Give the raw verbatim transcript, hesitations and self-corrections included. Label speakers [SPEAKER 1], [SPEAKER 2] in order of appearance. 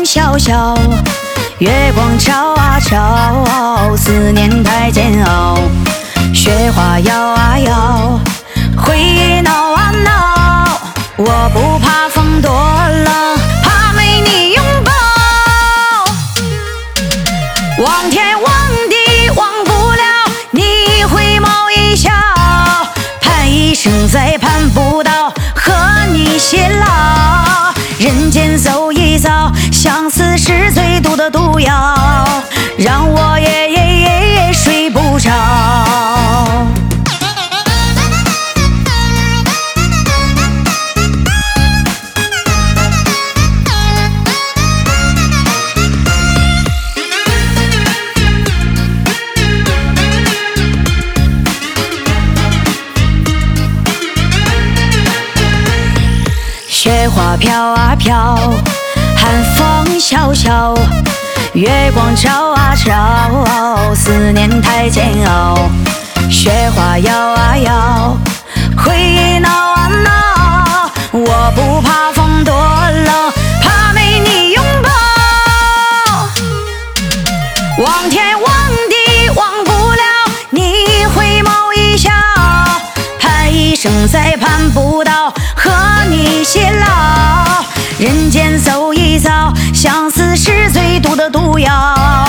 [SPEAKER 1] 萧萧，月光照啊照，思念太煎熬。雪花摇啊摇，回忆闹啊闹。我不怕风多冷，怕没你拥抱。望天望地忘不了你回眸一笑，盼一生再盼不到和你偕老。人间走一遭，相思是最毒的毒药，让我夜夜夜夜睡不着。雪花飘啊飘，寒风萧萧，月光照啊照，思念太煎熬。雪花摇啊摇，回忆闹啊闹。我不怕风多冷，怕没你拥抱。望天望地忘不了你回眸一笑，盼一生再盼不到和你偕老。人间走一遭，相思是最毒的毒药。